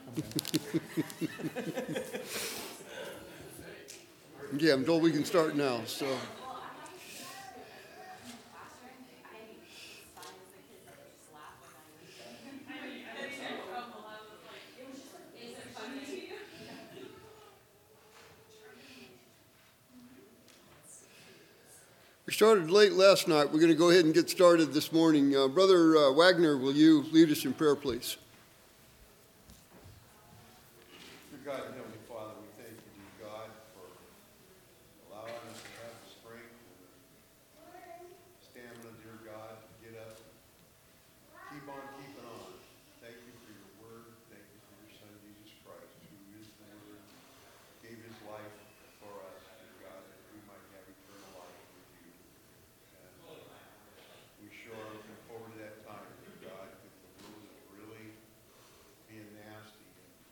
Yeah, I'm told we can start now, so. We started late last night. We're going to go ahead and get started this morning. Brother Wagner, will you lead us in prayer, please? Dear God and Heavenly Father, we thank you, dear God, for allowing us to have the strength and the stamina, dear God, to get up, keep on keeping on. Thank you for your word. Thank you for your Son, Jesus Christ, who is the word, gave his life for us, dear God, that we might have eternal life with you. And we sure are looking forward to that time, dear God, because the world is really being nasty.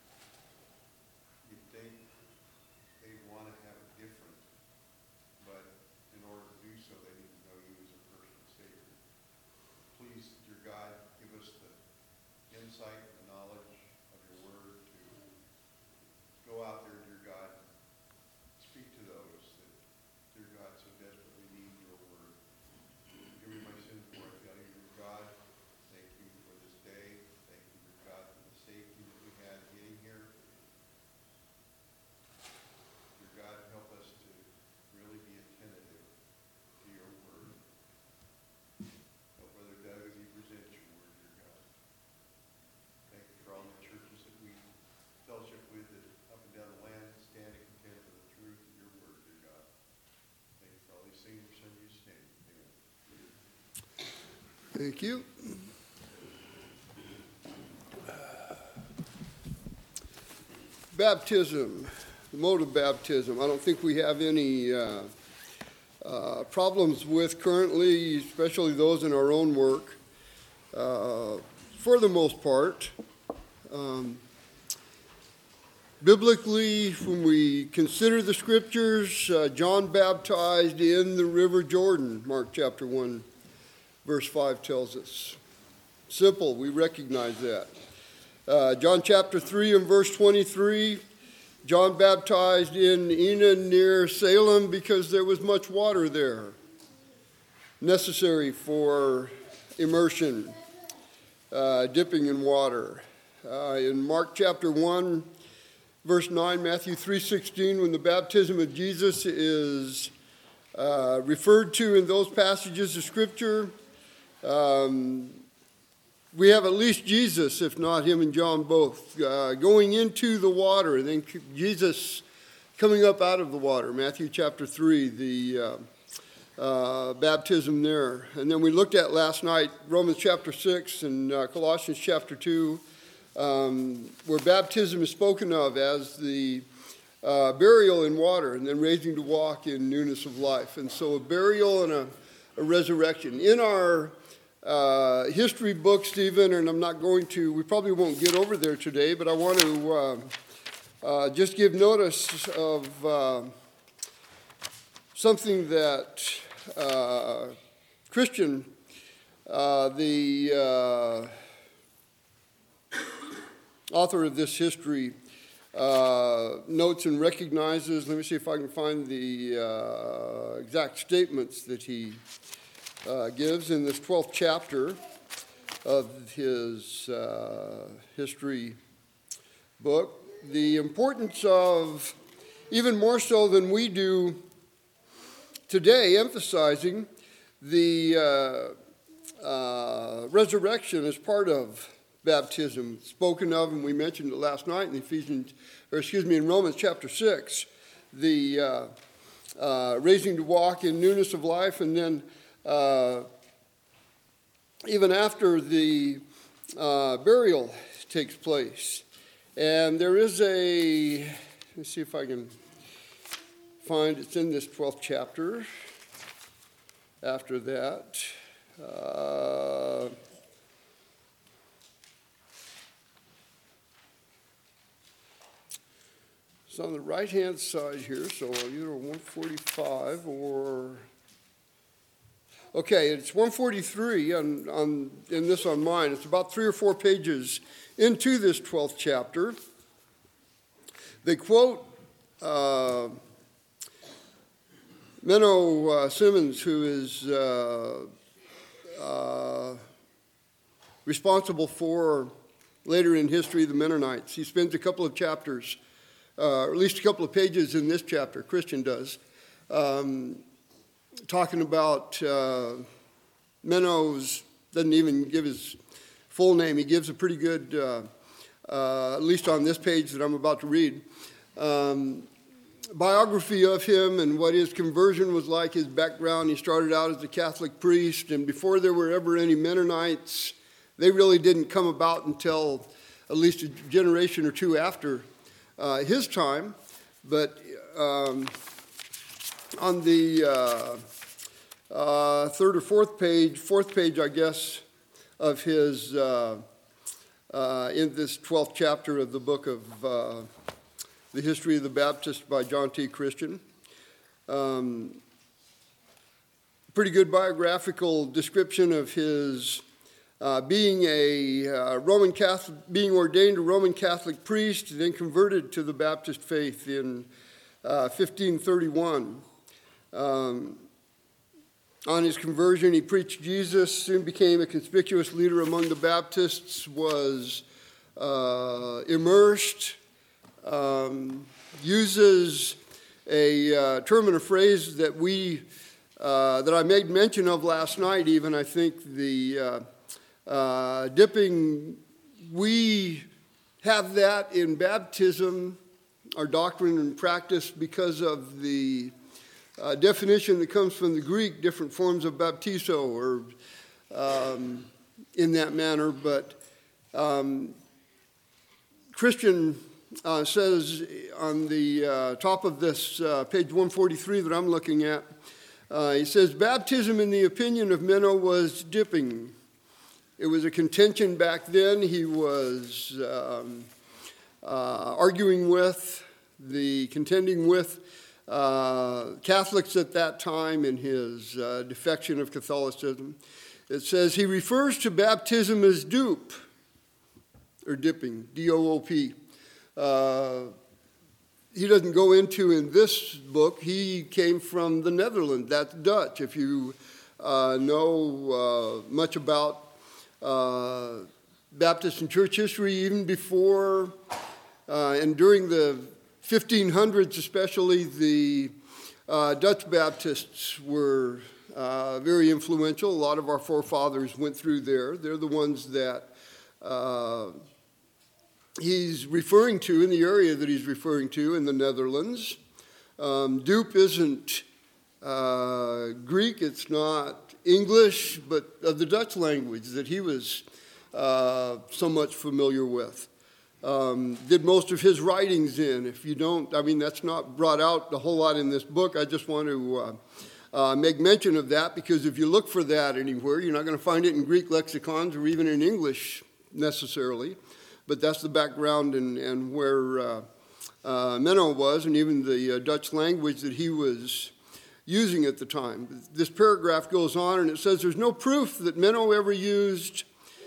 You'd think they'd want to have it different, but in order to do so, they need to know you as a personal Savior. Please, dear God, give us the insight and knowledge of your word to go out there, dear God, and speak to those that, dear God, so desperately need your word. Give me my sins before I tell you, dear God. Thank you for this day. Thank you, dear God, for the safety that we had getting here. Dear God, help us to really be attentive to your word. Help Brother Doug as he presents your word, dear God. Thank you for all the churches that we fellowship with that up and down the land stand and contend for the truth of your word, dear God. Thank you for all these things in your Son Jesus' name. Amen. Thank you. Baptism, the mode of baptism. I don't think we have any problems with currently, especially those in our own work, for the most part. Biblically, when we consider the scriptures, John baptized in the river Jordan, Mark chapter 1, verse 5 tells us. Simple, we recognize that. John chapter 3 and verse 23, John baptized in Enon near Salem because there was much water there, necessary for immersion, dipping in water. In Mark chapter 1, verse 9, Matthew 3:16, when the baptism of Jesus is referred to in those passages of Scripture, we have at least Jesus, if not him and John both, going into the water, and then Jesus coming up out of the water. Matthew chapter 3, the baptism there. And then we looked at last night Romans chapter 6 and Colossians chapter 2, where baptism is spoken of as the burial in water and then raising to walk in newness of life. And so a burial and a resurrection. In our history book, Stephen, and I'm not going to, we probably won't get over there today, but I want to just give notice of something that Christian, the author of this history, notes and recognizes. Let me see if I can find the exact statements that he gives in this 12th chapter of his history book. The importance of, even more so than we do today, emphasizing the resurrection as part of baptism, spoken of, and we mentioned it last night in Romans chapter 6, the raising to walk in newness of life, and then even after the burial takes place. And there is let me see if I can find, it's in this 12th chapter. After that, it's on the right-hand side here, so either 145 or... Okay, it's 143 in this on mine. It's about 3 or 4 pages into this 12th chapter. They quote Menno Simons, who is responsible for, later in history, the Mennonites. He spends a couple of chapters, or at least a couple of pages in this chapter, Christian does, talking about Menno's, doesn't even give his full name. He gives a pretty good, at least on this page that I'm about to read, biography of him and what his conversion was like, his background. He started out as a Catholic priest, and before there were ever any Mennonites, they really didn't come about until at least a generation or two after his time. But on the third or fourth page, I guess, of his, in this 12th chapter of the book of The History of the Baptist by John T. Christian, pretty good biographical description of his being a Roman Catholic, being ordained a Roman Catholic priest, then converted to the Baptist faith in 1531. On his conversion, he preached Jesus, soon became a conspicuous leader among the Baptists, was immersed, uses a term and a phrase that that I made mention of last night even. I think the dipping, we have that in baptism, our doctrine and practice, because of the definition that comes from the Greek, different forms of baptizo, or in that manner. But Christian says on the top of this page 143 that I'm looking at, he says, baptism in the opinion of Menno was dipping. It was a contention back then. He was arguing with, contending with Catholics at that time in his defection of Catholicism. It says he refers to baptism as doop, or dipping, D-O-O-P. He doesn't go into in this book. He came from the Netherlands. That's Dutch. If you know much about Baptist and church history, even before and during the 1500s especially, the Dutch Baptists were very influential. A lot of our forefathers went through there. They're the ones that he's referring to, in the area that he's referring to in the Netherlands. Doop isn't Greek, it's not English, but of the Dutch language that he was so much familiar with. Did most of his writings in. If you don't, I mean, that's not brought out a whole lot in this book. I just want to make mention of that, because if you look for that anywhere, you're not going to find it in Greek lexicons or even in English necessarily. But that's the background and where Menno was, and even the Dutch language that he was using at the time. This paragraph goes on, and it says there's no proof that Menno ever used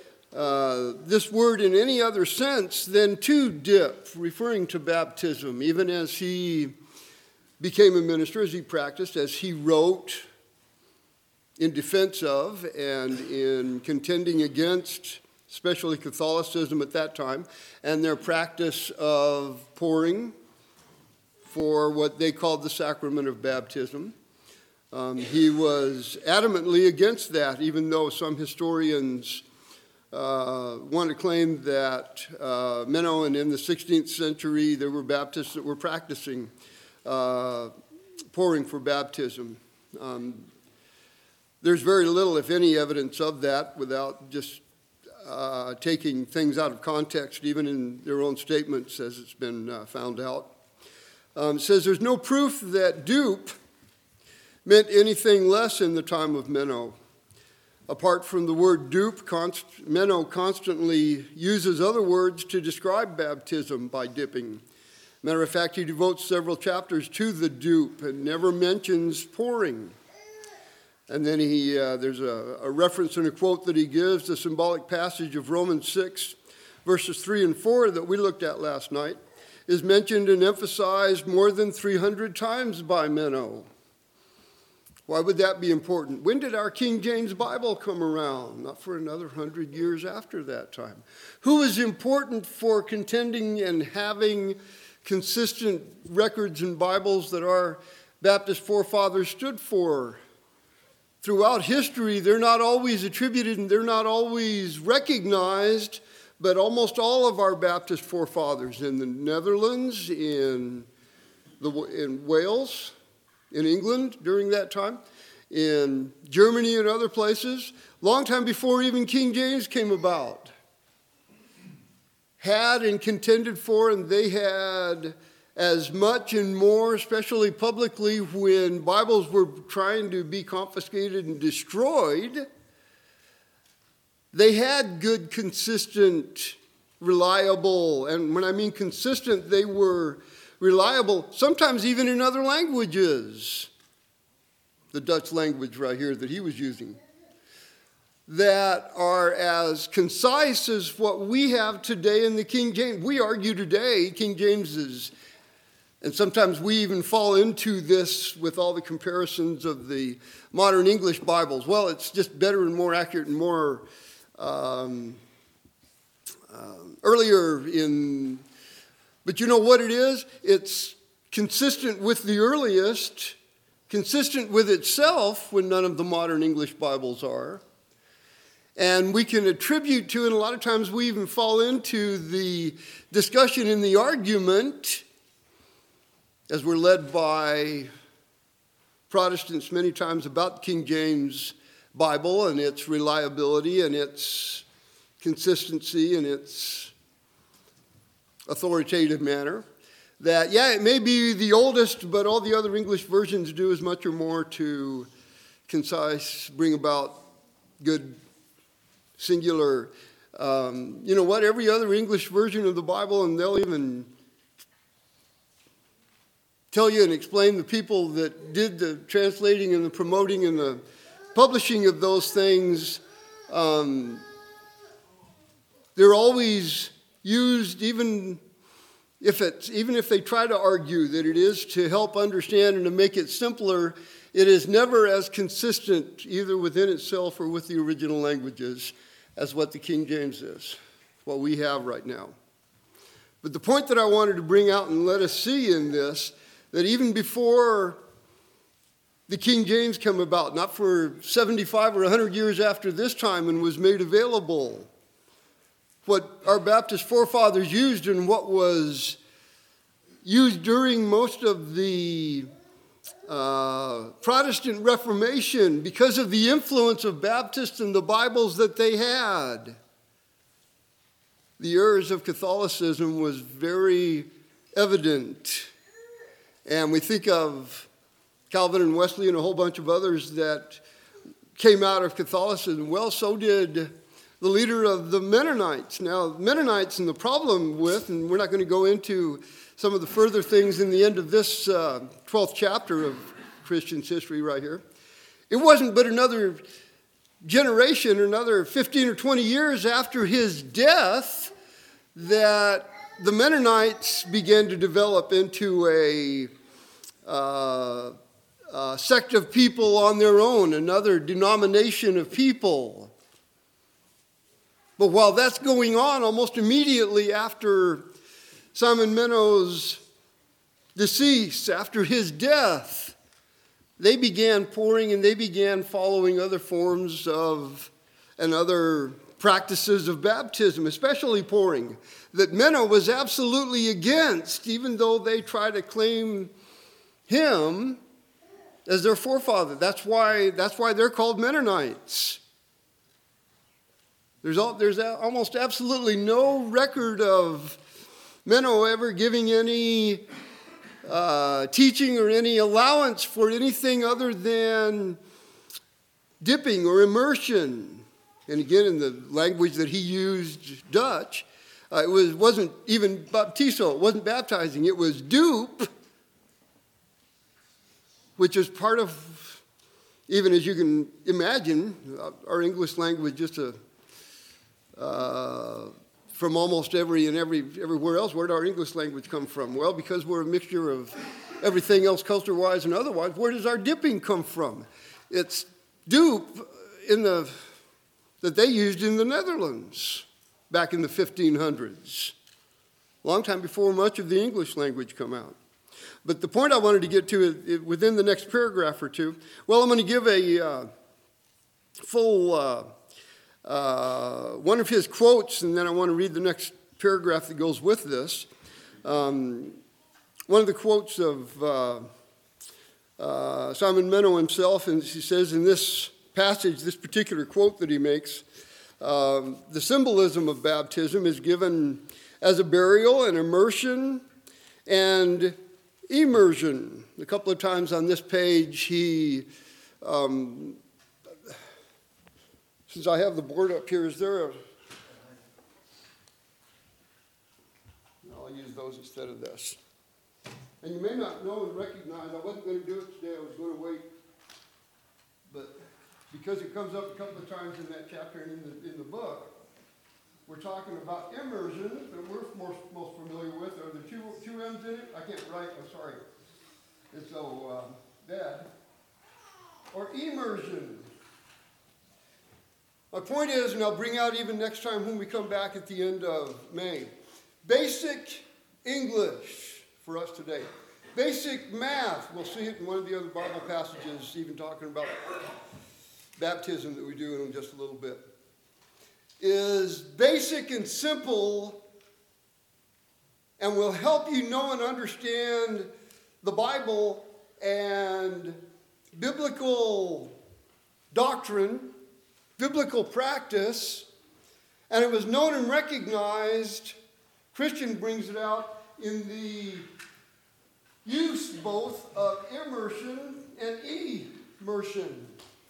this word in any other sense than to dip, referring to baptism, even as he became a minister, as he practiced, as he wrote in defense of and in contending against, especially Catholicism at that time, and their practice of pouring for what they called the sacrament of baptism. He was adamantly against that, even though some historians want to claim that Menno, and in the 16th century there were Baptists that were practicing pouring for baptism. There's very little, if any, evidence of that, without just taking things out of context, even in their own statements, as it's been found out. It says there's no proof that doop meant anything less in the time of Menno. Apart from the word doop, Menno constantly uses other words to describe baptism by dipping. Matter of fact, he devotes several chapters to the doop and never mentions pouring. And then there's a reference and a quote that he gives, the symbolic passage of Romans 6, verses 3 and 4 that we looked at last night. is mentioned and emphasized more than 300 times by Menno. Why would that be important? When did our King James Bible come around? Not for another 100 years after that time. Who is important for contending and having consistent records and Bibles that our Baptist forefathers stood for? Throughout history, they're not always attributed and they're not always recognized, but almost all of our Baptist forefathers in the Netherlands, in Wales, in England during that time, in Germany and other places, long time before even King James came about, had and contended for, and they had as much and more, especially publicly when Bibles were trying to be confiscated and destroyed. They had good, consistent, reliable, and when I mean consistent, they were reliable, sometimes even in other languages. The Dutch language right here that he was using, that are as concise as what we have today in the King James. We argue today King James is, and sometimes we even fall into this with all the comparisons of the modern English Bibles. Well, it's just better and more accurate and more earlier in, but you know what it is? It's consistent with the earliest, consistent with itself when none of the modern English Bibles are. And we can attribute to, and a lot of times we even fall into the discussion in the argument, as we're led by Protestants many times about the King James Bible and its reliability and its consistency and its authoritative manner, that, yeah, it may be the oldest, but all the other English versions do as much or more to concise, bring about good, singular. You know what? Every other English version of the Bible, and they'll even tell you and explain the people that did the translating and the promoting and the publishing of those things, they're always used, even if they try to argue that it is to help understand and to make it simpler, it is never as consistent either within itself or with the original languages as what the King James is, what we have right now. But the point that I wanted to bring out and let us see in this, that even before the King James came about, not for 75 or 100 years after this time and was made available, what our Baptist forefathers used and what was used during most of the Protestant Reformation because of the influence of Baptists and the Bibles that they had. The errors of Catholicism was very evident. And we think of Calvin and Wesley and a whole bunch of others that came out of Catholicism. Well, so did the leader of the Mennonites. Now, Mennonites, and the problem with, and we're not going to go into some of the further things in the end of this 12th chapter of Christian's history right here. It wasn't but another generation, another 15 or 20 years after his death, that the Mennonites began to develop into a sect of people on their own, another denomination of people. But while that's going on, almost immediately after Simon Menno's decease, after his death, they began pouring and they began following other forms of and other practices of baptism, especially pouring, that Menno was absolutely against, even though they try to claim him as their forefather. That's why they're called Mennonites. There's almost absolutely no record of Menno ever giving any teaching or any allowance for anything other than dipping or immersion. And again, in the language that he used, Dutch, it wasn't even baptizo, it wasn't baptizing, it was doop, which is part of, even as you can imagine, our English language just from almost everywhere else. Where did our English language come from? Well, because we're a mixture of everything else, culture-wise and otherwise. Where does our dipping come from? It's dupe that they used in the Netherlands back in the 1500s, long time before much of the English language come out. But the point I wanted to get to is within the next paragraph or two. Well, I'm going to give a full one of his quotes, and then I want to read the next paragraph that goes with this. One of the quotes of Simon Menno himself, and he says in this passage, this particular quote that he makes, the symbolism of baptism is given as a burial and immersion and immersion. A couple of times on this page, he, since I have the board up here, is there a... I'll use those instead of this. And you may not know and recognize, I wasn't going to do it today, I was going to wait. But because it comes up a couple of times in that chapter and in the book, we're talking about immersion that we're most familiar with. Are there two M's in it? I can't write, I'm sorry. It's so bad. Or immersion. My point is, and I'll bring out even next time when we come back at the end of May, basic English for us today. Basic math, we'll see it in one of the other Bible passages, even talking about baptism that we do in just a little bit, is basic and simple and will help you know and understand the Bible and biblical doctrine, biblical practice, and it was known and recognized. Christian brings it out in the use both of immersion and immersion.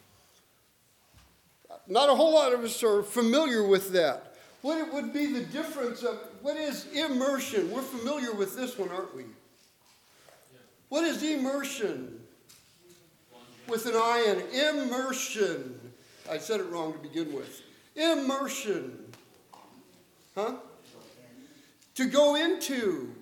Not a whole lot of us are familiar with that. What would be the difference of what is immersion? We're familiar with this one, aren't we? What is immersion? With an I in immersion. I said it wrong to begin with. Immersion. Huh? To go into.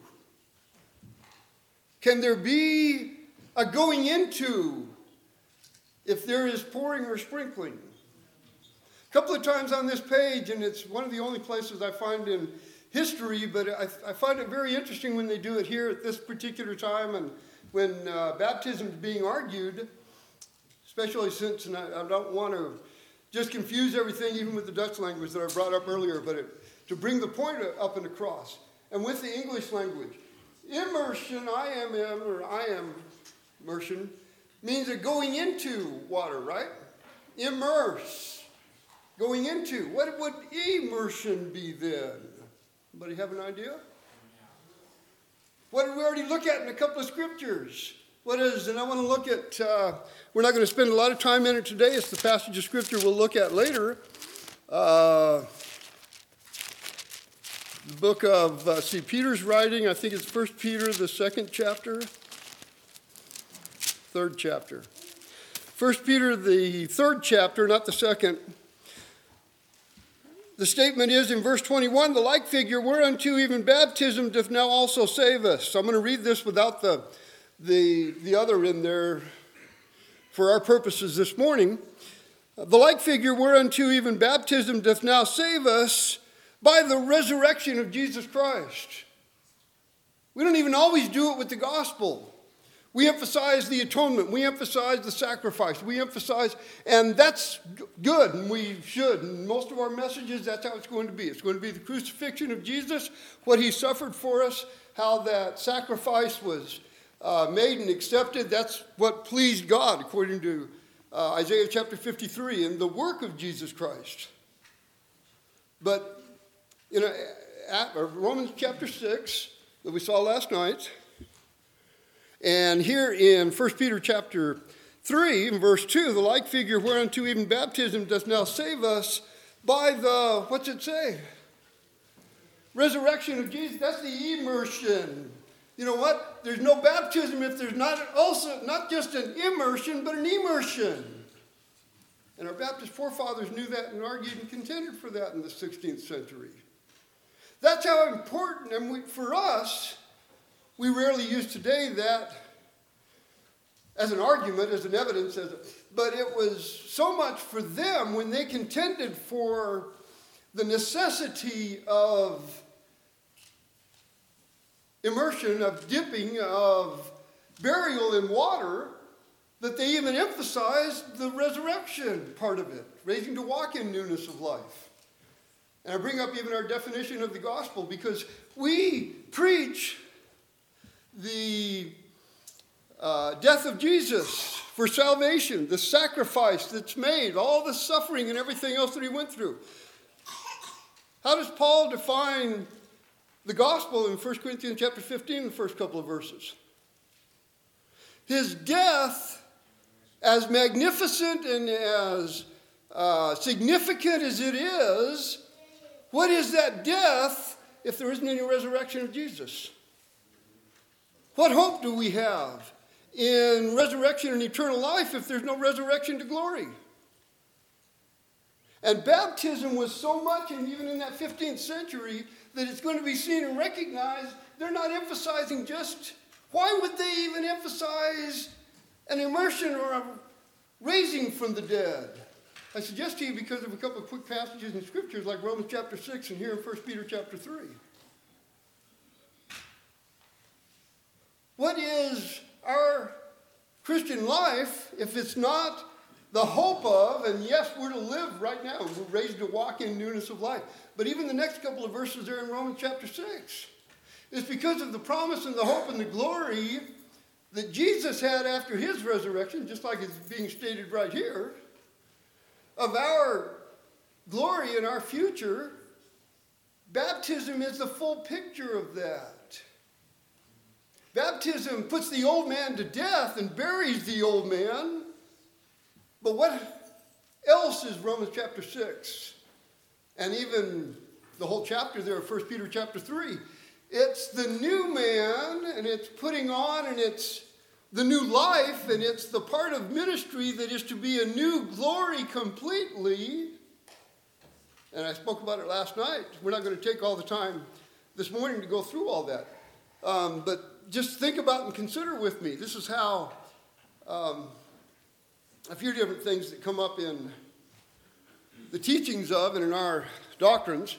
Can there be a going into if there is pouring or sprinkling? A couple of times on this page, and it's one of the only places I find in history, but I find it very interesting when they do it here at this particular time and when baptism is being argued, especially since, and I don't want to just confuse everything, even with the Dutch language that I brought up earlier, but to bring the point up and across. And with the English language, immersion, I am immersion, means a going into water, right? Immerse. Going into. What would immersion be then? Anybody have an idea? What did we already look at in a couple of scriptures? What is, and I want to look at, we're not going to spend a lot of time in it today. It's the passage of scripture we'll look at later. The book of, Peter's writing, I think it's 1 Peter, the second chapter, third chapter. 1 Peter, the third chapter, not the second. The statement is in verse 21, the like figure whereunto even baptism doth now also save us. So I'm going to read this without the other in there for our purposes this morning. The like figure whereunto even baptism doth now save us by the resurrection of Jesus Christ. We don't even always do it with the gospel. We emphasize the atonement. We emphasize the sacrifice. We emphasize, and that's good, and we should. And most of our messages, that's how it's going to be. It's going to be the crucifixion of Jesus, what he suffered for us, how that sacrifice was made and accepted. That's what pleased God, according to Isaiah chapter 53, and the work of Jesus Christ. But, Romans chapter 6, that we saw last night, and here in 1 Peter chapter 3, in verse 2, the like figure whereunto even baptism does now save us by the, what's it say? Resurrection of Jesus. That's the immersion. You know what? There's no baptism if there's not just an immersion, but an immersion. And our Baptist forefathers knew that and argued and contended for that in the 16th century. That's how important, and for us, we rarely use today that as an argument, as an evidence, but it was so much for them when they contended for the necessity of immersion, of dipping, of burial in water, that they even emphasized the resurrection part of it, raising to walk in newness of life. And I bring up even our definition of the gospel because we preach the death of Jesus for salvation, the sacrifice that's made, all the suffering and everything else that he went through. How does Paul define the gospel in 1 Corinthians chapter 15, the first couple of verses? His death, as magnificent and as significant as it is, what is that death if there isn't any resurrection of Jesus? What hope do we have in resurrection and eternal life if there's no resurrection to glory? And baptism was so much, and even in that 15th century, that it's going to be seen and recognized. They're not emphasizing just, why would they even emphasize an immersion or a raising from the dead? I suggest to you because of a couple of quick passages in scriptures like Romans chapter 6 and here in 1 Peter chapter 3. What is our Christian life if it's not the hope of, and yes, we're to live right now. We're raised to walk in newness of life. But even the next couple of verses there in Romans chapter 6, it's because of the promise and the hope and the glory that Jesus had after his resurrection, just like it's being stated right here, of our glory and our future. Baptism is the full picture of that. Baptism puts the old man to death and buries the old man. But what else is Romans chapter 6? And even the whole chapter there of 1 Peter chapter 3. It's the new man, and it's putting on, and it's the new life, and it's the part of ministry that is to be a new glory completely. And I spoke about it last night. We're not going to take all the time this morning to go through all that. But just think about and consider with me. This is how a few different things that come up in the teachings of and in our doctrines.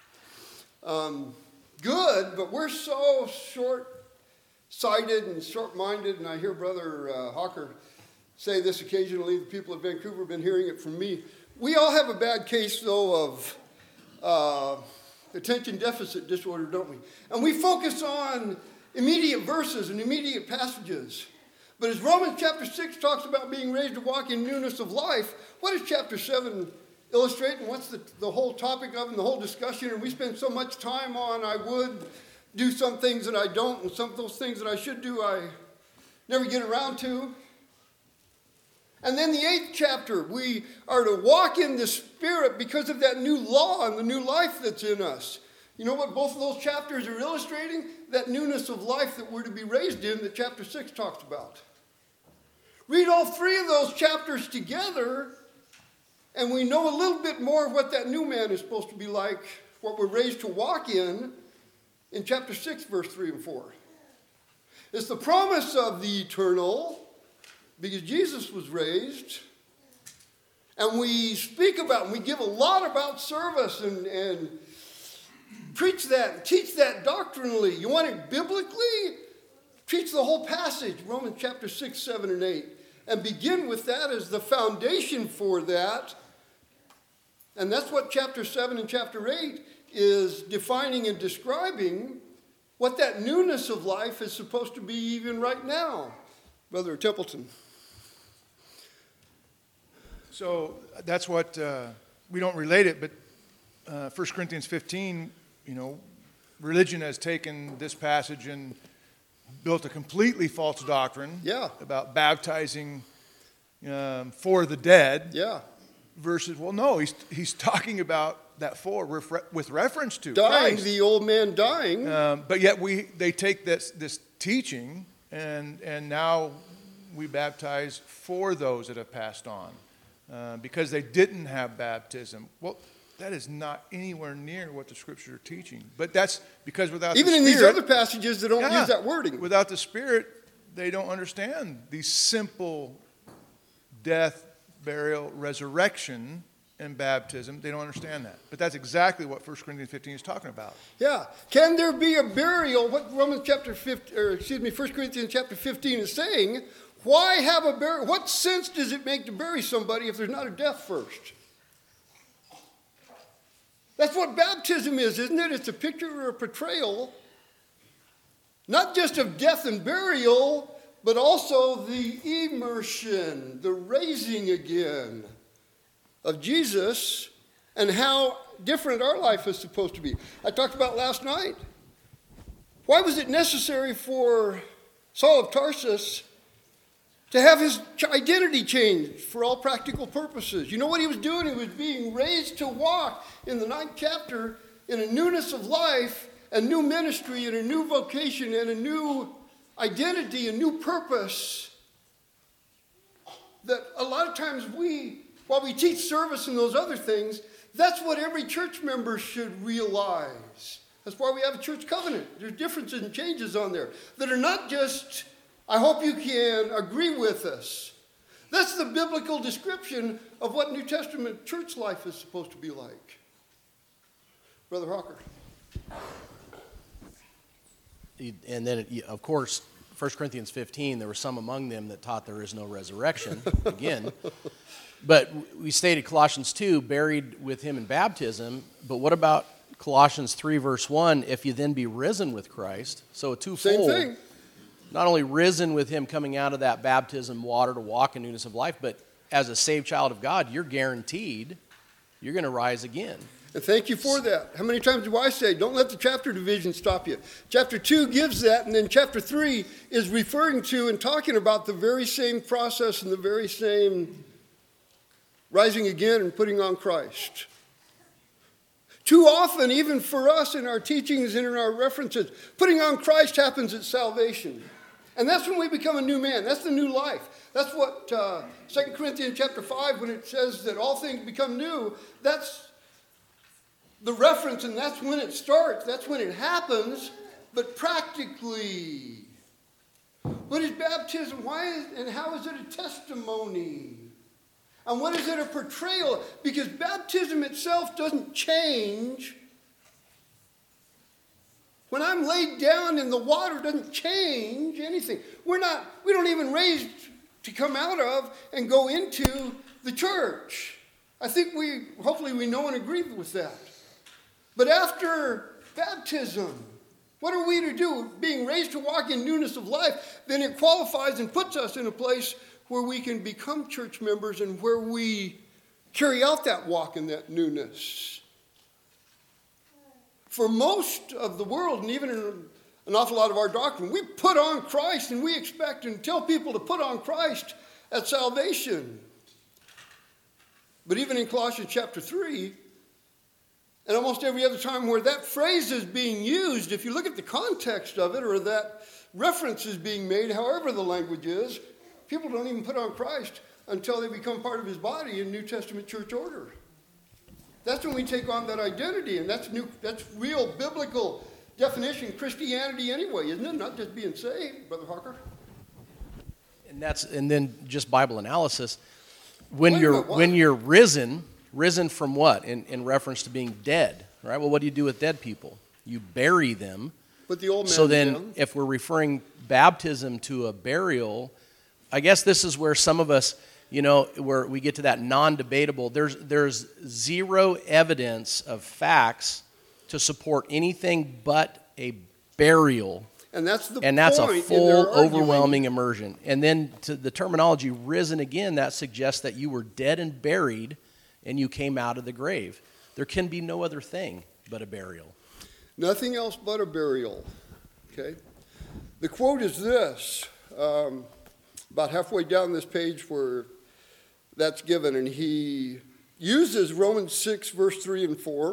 Good, but we're so short-sighted and short-minded, and I hear Brother Hawker say this occasionally. The people of Vancouver have been hearing it from me. We all have a bad case, though, of attention deficit disorder, don't we? And we focus on immediate verses and immediate passages. But as Romans chapter 6 talks about being raised to walk in newness of life, what does chapter 7 illustrate, and what's the whole topic of and the whole discussion? And we spend so much time on I would do some things that I don't, and some of those things that I should do I never get around to. And then the 8th chapter, we are to walk in the Spirit because of that new law and the new life that's in us. You know what both of those chapters are illustrating? That newness of life that we're to be raised in that chapter 6 talks about. Read all 3 of those chapters together, and we know a little bit more of what that new man is supposed to be like, what we're raised to walk in chapter 6, verse 3 and 4. It's the promise of the eternal, because Jesus was raised, and we speak about, and we give a lot about service and preach that, teach that doctrinally. You want it biblically? Teach the whole passage, Romans chapter 6, 7, and 8. And begin with that as the foundation for that. And that's what chapter 7 and chapter 8 is defining and describing, what that newness of life is supposed to be even right now. Brother Templeton. So that's what, we don't relate it, but 1 Corinthians 15, religion has taken this passage and built a completely false doctrine about baptizing for the dead. Versus, well, no, he's talking about that for with reference to dying, Christ. the old man dying. But yet they take this teaching and now we baptize for those that have passed on because they didn't have baptism. Well, That is not anywhere near what the Scriptures are teaching. But that's because without Even the in Spirit, these other passages that don't yeah, use that wording. without the Spirit, they don't understand these simple death, burial, resurrection, and baptism. They don't understand that. But that's exactly what 1 Corinthians 15 is talking about. Yeah. Can there be a burial? What 1 Corinthians chapter 15 is saying, why have a burial? What sense does it make to bury somebody if there's not a death first? That's what baptism is, isn't it? It's a picture or a portrayal, not just of death and burial, but also the immersion, the raising again of Jesus and how different our life is supposed to be. I talked about last night. Why was it necessary for Saul of Tarsus to have his identity changed for all practical purposes? You know what he was doing? He was being raised to walk in the 9th chapter in a newness of life, a new ministry, and a new vocation, and a new identity, a new purpose. That a lot of times while we teach service and those other things, that's what every church member should realize. That's why we have a church covenant. There's differences and changes on there that are not just, I hope you can agree with us. That's the biblical description of what New Testament church life is supposed to be like. Brother Hawker. And then, of course, 1 Corinthians 15, there were some among them that taught there is no resurrection, again. But we stated Colossians 2, buried with him in baptism. But what about Colossians 3, verse 1, if you then be risen with Christ? So a twofold. Same thing. Not only risen with him coming out of that baptism water to walk in newness of life, but as a saved child of God, you're guaranteed you're going to rise again. And thank you for that. How many times do I say, don't let the chapter division stop you? Chapter 2 gives that, and then chapter 3 is referring to and talking about the very same process and the very same rising again and putting on Christ. Too often, even for us in our teachings and in our references, putting on Christ happens at salvation. And that's when we become a new man. That's the new life. That's what 2 Corinthians chapter 5, when it says that all things become new, that's the reference, and that's when it starts. That's when it happens. But practically, what is baptism? And how is it a testimony? And what is it a portrayal? Because baptism itself doesn't change. When I'm laid down in the water, it doesn't change anything. We don't even raise to come out of and go into the church. I think hopefully we know and agree with that. But after baptism, what are we to do? Being raised to walk in newness of life, then it qualifies and puts us in a place where we can become church members and where we carry out that walk in that newness. For most of the world, and even in an awful lot of our doctrine, we put on Christ and we expect and tell people to put on Christ at salvation. But even in Colossians chapter 3, and almost every other time where that phrase is being used, if you look at the context of it or that reference is being made, however the language is, people don't even put on Christ until they become part of his body in New Testament church order. That's when we take on that identity, and that's real biblical definition Christianity anyway, isn't it? Not just being saved, Brother Hawker. And then just Bible analysis. When you're risen from what? In reference to being dead, right? Well, what do you do with dead people? You bury them. Put the old man So then, down. if we're referring baptism to a burial, I guess this is where some of us, where we get to that non-debatable. There's zero evidence of facts to support anything but a burial. And that's the And that's a point in full, their arguing. overwhelming immersion. And then to the terminology risen again, that suggests that you were dead and buried and you came out of the grave. There can be no other thing but a burial. Nothing else but a burial. Okay? The quote is this, about halfway down this page where that's given, and he uses Romans 6, verse 3 and 4.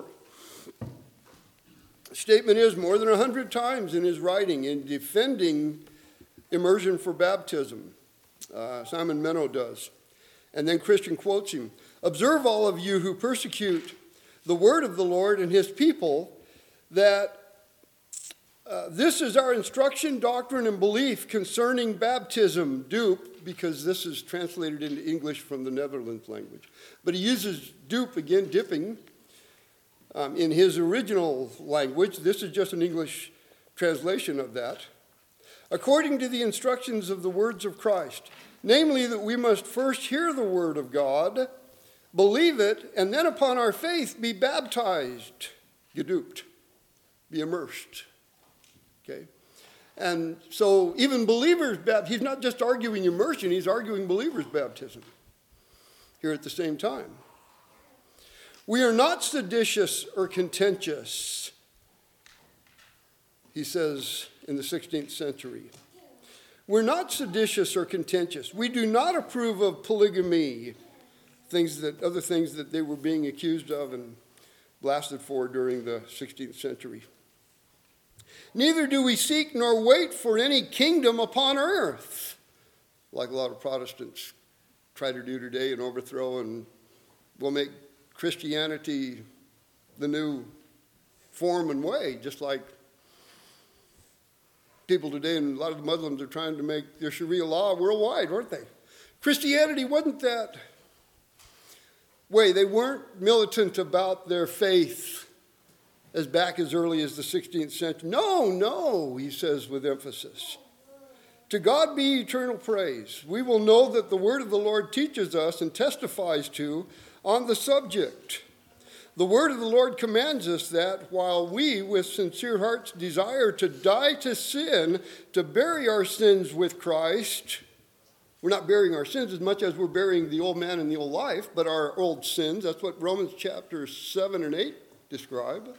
The statement is more than 100 times in his writing in defending immersion for baptism. Simon Menno does. And then Christian quotes him. Observe all of you who persecute the word of the Lord and his people, that this is our instruction, doctrine, and belief concerning baptism, doop, because this is translated into English from the Netherlands language. But he uses doop, again, dipping, in his original language. This is just an English translation of that. According to the instructions of the words of Christ, namely that we must first hear the word of God, believe it, and then upon our faith be baptized, gedoopt, be immersed. Okay? And so even believers, he's not just arguing immersion, he's arguing believers' baptism here at the same time. We are not seditious or contentious, he says in the 16th century. We're not seditious or contentious. We do not approve of polygamy, other things that they were being accused of and blasted for during the 16th century. Neither do we seek nor wait for any kingdom upon earth, like a lot of Protestants try to do today and overthrow, and will make Christianity the new form and way, just like people today, and a lot of the Muslims are trying to make their Sharia law worldwide, aren't they? Christianity wasn't that way. They weren't militant about their faith as back as early as the 16th century. No, he says with emphasis. To God be eternal praise. We will know that the word of the Lord teaches us and testifies to on the subject. The word of the Lord commands us that while we, with sincere hearts, desire to die to sin, to bury our sins with Christ, we're not burying our sins as much as we're burying the old man and the old life, but our old sins. That's what Romans chapter 7 and 8 describe.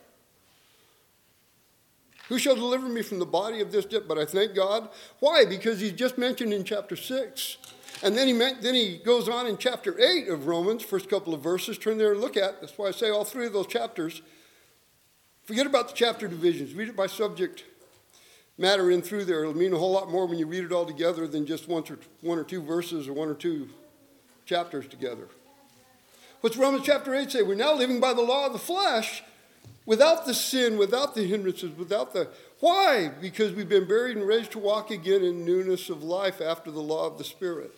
Who shall deliver me from the body of this death? But I thank God. Why? Because he's just mentioned in chapter 6. And then he goes on in chapter 8 of Romans, first couple of verses. Turn there and look at. That's why I say all three of those chapters. Forget about the chapter divisions. Read it by subject matter in through there. It'll mean a whole lot more when you read it all together than just one or two verses or one or two chapters together. What's Romans chapter 8 say? We're now living by the law of the flesh, without the sin, without the hindrances, without the... Why? Because we've been buried and raised to walk again in newness of life after the law of the Spirit.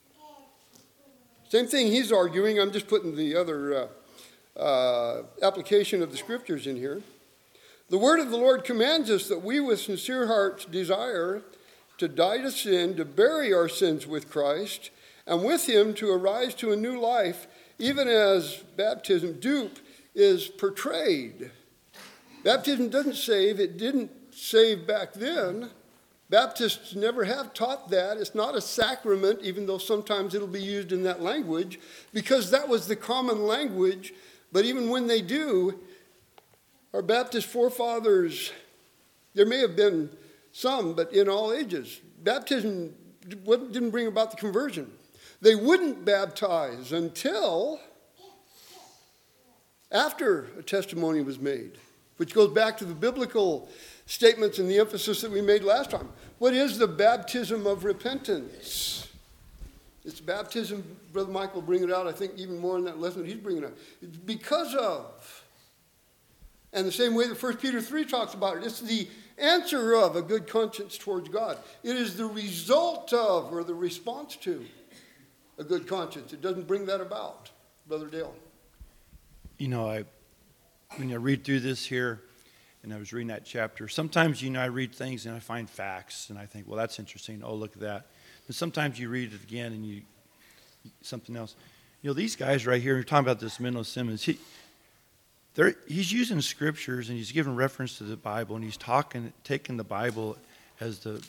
Same thing he's arguing. I'm just putting the other application of the scriptures in here. The word of the Lord commands us that we with sincere hearts desire to die to sin, to bury our sins with Christ, and with him to arise to a new life, even as baptism, doop, is portrayed. Baptism doesn't save. It didn't save back then. Baptists never have taught that. It's not a sacrament, even though sometimes it'll be used in that language, because that was the common language. But even when they do, our Baptist forefathers, there may have been some, but in all ages, baptism didn't bring about the conversion. They wouldn't baptize until after a testimony was made, which goes back to the biblical statements and the emphasis that we made last time. What is the baptism of repentance? It's baptism, Brother Michael will bring it out, I think even more in that lesson that he's bringing out. It's because of. And the same way that 1 Peter 3 talks about it, it's the answer of a good conscience towards God. It is the result of, or the response to, a good conscience. It doesn't bring that about, Brother Dale. You know, when I read through this here, and I was reading that chapter, sometimes, I read things and I find facts, and I think, well, that's interesting. Oh, look at that. And sometimes you read it again and something else. These guys right here, you're talking about this Menno Simmons, he's using scriptures and he's giving reference to the Bible, and he's taking the Bible as the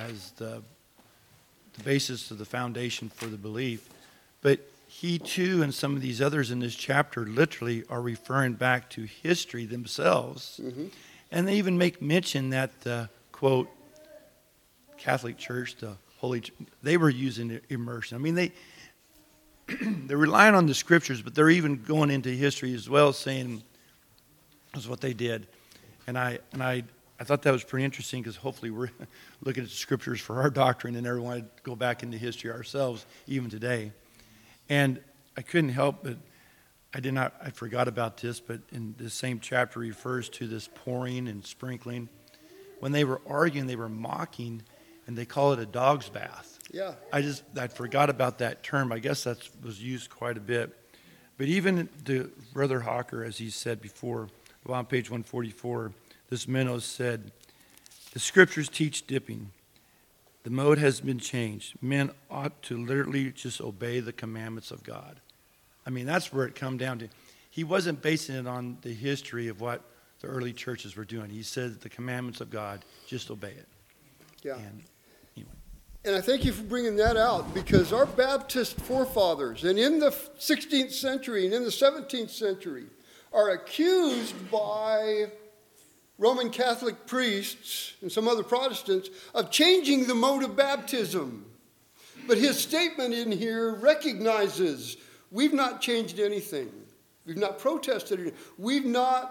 basis of the foundation for the belief. But he too, and some of these others in this chapter, literally are referring back to history themselves. Mm-hmm. And they even make mention that the, quote, Catholic Church, the Holy Church, they were using immersion. I mean, they're relying on the scriptures, but they're even going into history as well, saying that's what they did. And I thought that was pretty interesting, because hopefully we're looking at the scriptures for our doctrine and never want to go back into history ourselves, even today. And I couldn't help but I forgot about this, but in the same chapter refers to this pouring and sprinkling. When they were arguing, they were mocking, and they call it a dog's bath. Yeah. I forgot about that term. I guess that was used quite a bit. But even the Brother Hawker, as he said before, on page 144, this minnow said, the scriptures teach dipping. The mode has been changed. Men ought to literally just obey the commandments of God. I mean, that's where it come down to. He wasn't basing it on the history of what the early churches were doing. He said the commandments of God, just obey it. Yeah. And anyway. And I thank you for bringing that out, because our Baptist forefathers, and in the 16th century and in the 17th century, are accused by Roman Catholic priests and some other Protestants of changing the mode of baptism. But his statement in here recognizes we've not changed anything. We've not protested anything.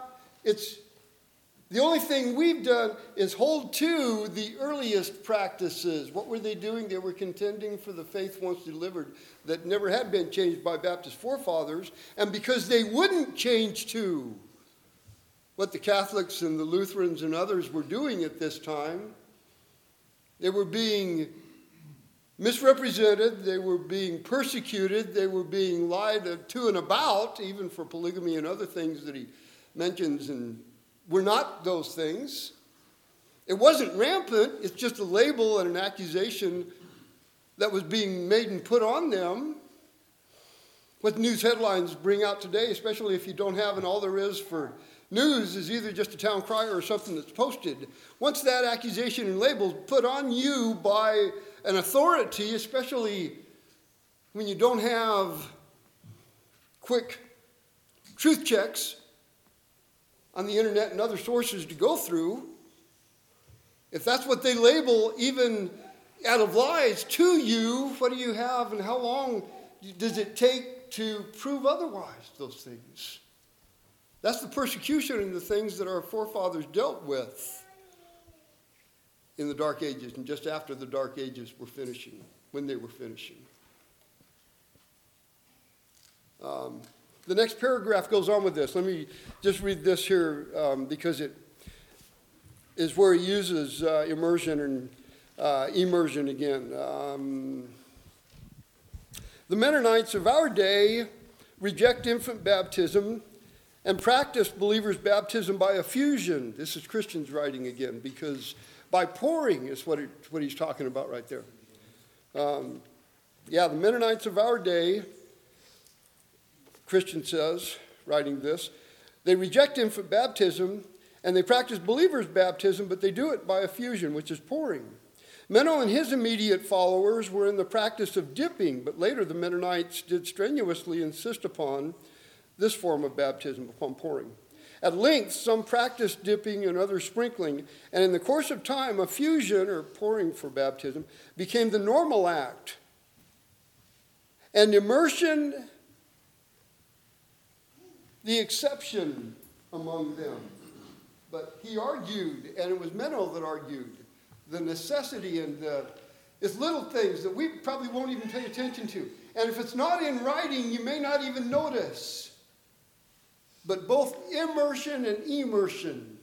The only thing we've done is hold to the earliest practices. What were they doing? They were contending for the faith once delivered that never had been changed by Baptist forefathers. And because they wouldn't change to what the Catholics and the Lutherans and others were doing at this time, they were being misrepresented, they were being persecuted, they were being lied to and about, even for polygamy and other things that he mentions, and were not those things. It wasn't rampant, it's just a label and an accusation that was being made and put on them. What news headlines bring out today, especially if you don't have, and all there is for news is either just a town crier or something that's posted. Once that accusation and label is put on you by an authority, especially when you don't have quick truth checks on the internet and other sources to go through, if that's what they label even out of lies to you, what do you have and how long does it take to prove otherwise, those things? That's the persecution and the things that our forefathers dealt with in the Dark Ages and just after the Dark Ages were finishing, when they were finishing. The next paragraph goes on with this. Let me just read this here because it is where he uses immersion and immersion again. The Mennonites of our day reject infant baptism and practice believers' baptism by effusion. This is Christian's writing again, because by pouring is what he's talking about right there. The Mennonites of our day, Christian says, writing this, they reject infant baptism and they practice believers' baptism, but they do it by effusion, which is pouring. Menno and his immediate followers were in the practice of dipping, but later the Mennonites did strenuously insist upon this form of baptism, upon pouring. At length, some practiced dipping and others sprinkling, and in the course of time, effusion, or pouring for baptism, became the normal act. And immersion, the exception among them. But he argued, and it was Menno that argued, the necessity and it's little things that we probably won't even pay attention to. And if it's not in writing, you may not even notice. But both immersion and immersion.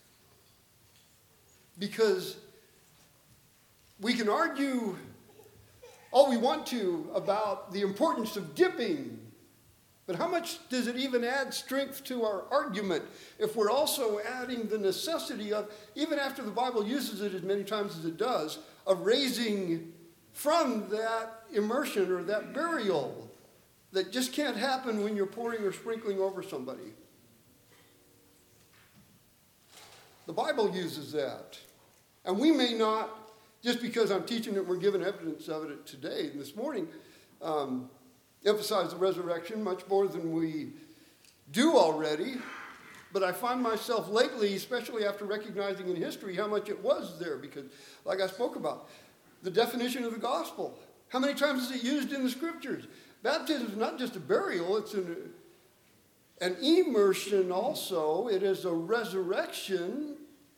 Because we can argue all we want to about the importance of dipping, but how much does it even add strength to our argument if we're also adding the necessity of, even after the Bible uses it as many times as it does, of raising from that immersion or that burial that just can't happen when you're pouring or sprinkling over somebody. The Bible uses that. And we may not, just because I'm teaching it, we're given evidence of it today and this morning, emphasize the resurrection much more than we do already. But I find myself lately, especially after recognizing in history how much it was there, because like I spoke about, the definition of the gospel. How many times is it used in the scriptures? Baptism is not just a burial, it's an immersion also. It is a resurrection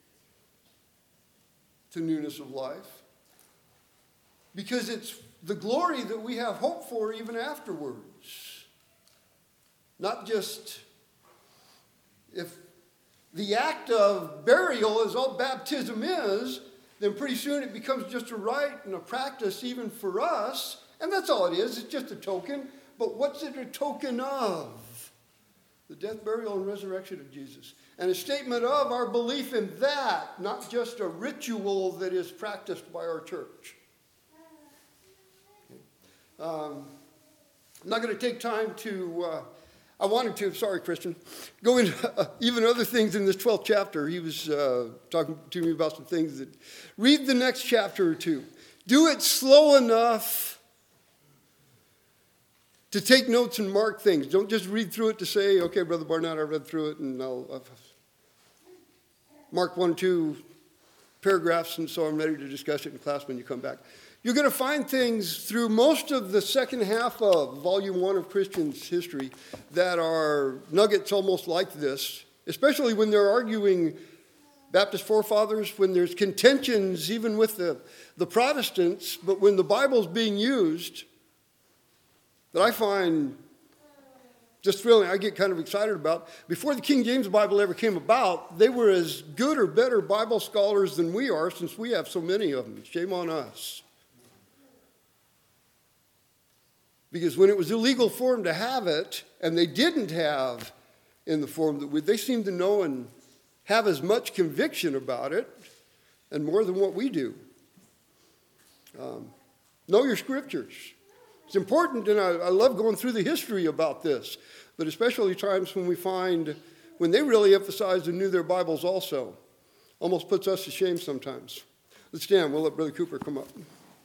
to newness of life. Because it's the glory that we have hope for even afterwards. Not just, if the act of burial is all baptism is, then pretty soon it becomes just a rite and a practice even for us. And that's all it is. It's just a token. But what's it a token of? The death, burial, and resurrection of Jesus. And a statement of our belief in that, not just a ritual that is practiced by our church. I'm not going to take time to, I wanted to, sorry, Christian, go into even other things in this 12th chapter. He was talking to me about some things that, read the next chapter or two. Do it slow enough to take notes and mark things. Don't just read through it to say, okay, Brother Barnett, I read through it, and I'll mark 1 or 2 paragraphs, and so I'm ready to discuss it in class when you come back. You're going to find things through most of the second half of Volume 1 of Christian's history that are nuggets almost like this, especially when they're arguing Baptist forefathers, when there's contentions even with the Protestants, but when the Bible's being used, that I find just thrilling, I get kind of excited about. Before the King James Bible ever came about, they were as good or better Bible scholars than we are, since we have so many of them. Shame on us. Because when it was illegal for them to have it, and they didn't have in the form that they seemed to know and have as much conviction about it, and more than what we do. Know your scriptures. It's important, and I love going through the history about this, but especially times when we find, when they really emphasized and knew their Bibles also. Almost puts us to shame sometimes. Let's stand. We'll let Brother Cooper come up.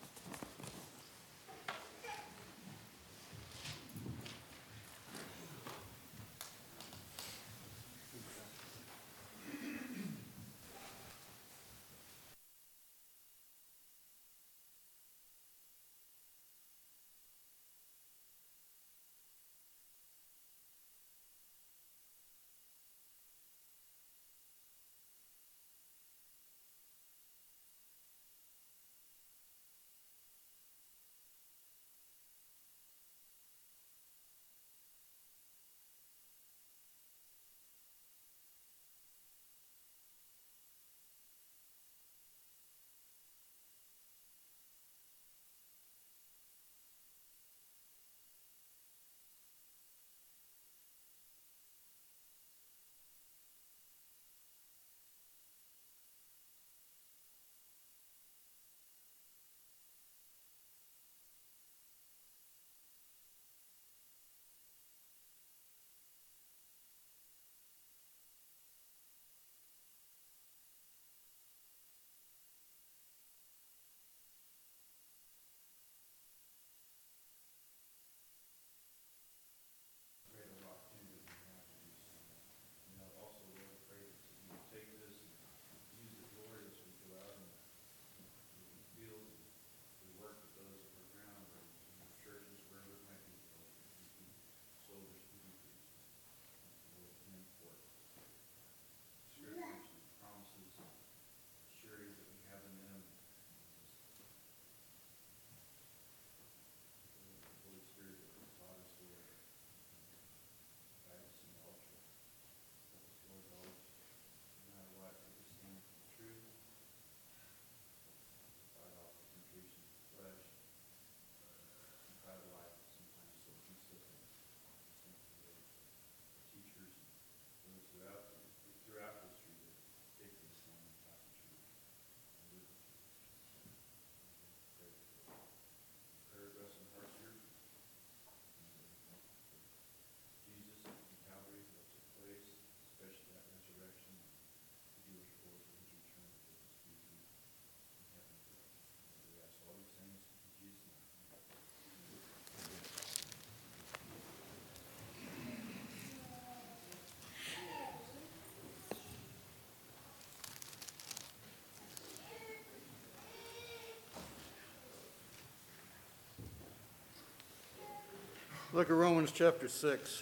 Look at Romans chapter 6.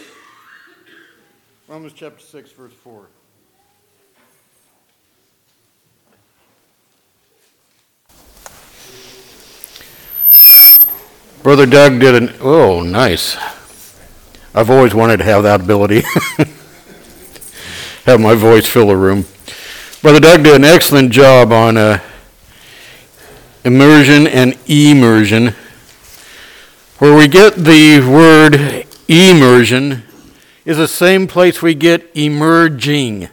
Romans chapter 6, verse 4. Brother Doug did oh, nice. I've always wanted to have that ability. Have my voice fill a room. Brother Doug did an excellent job on immersion and immersion. Where we get the word immersion is the same place we get emerging.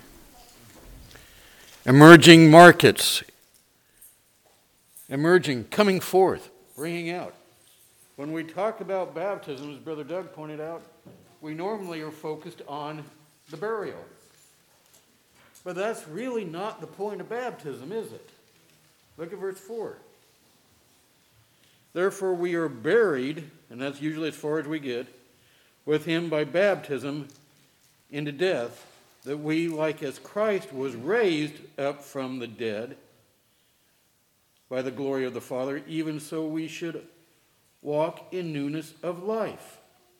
Emerging markets. Emerging, coming forth, bringing out. When we talk about baptism, as Brother Doug pointed out, we normally are focused on the burial. But that's really not the point of baptism, is it? Look at verse 4. Therefore we are buried, and that's usually as far as we get, with him by baptism into death, that we, like as Christ was raised up from the dead by the glory of the Father, even so we should walk in newness of life.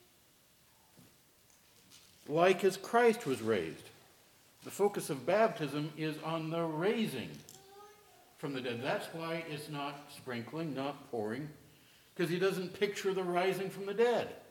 Like as Christ was raised. The focus of baptism is on the raising from the dead. That's why it's not sprinkling, not pouring, because he doesn't picture the rising from the dead.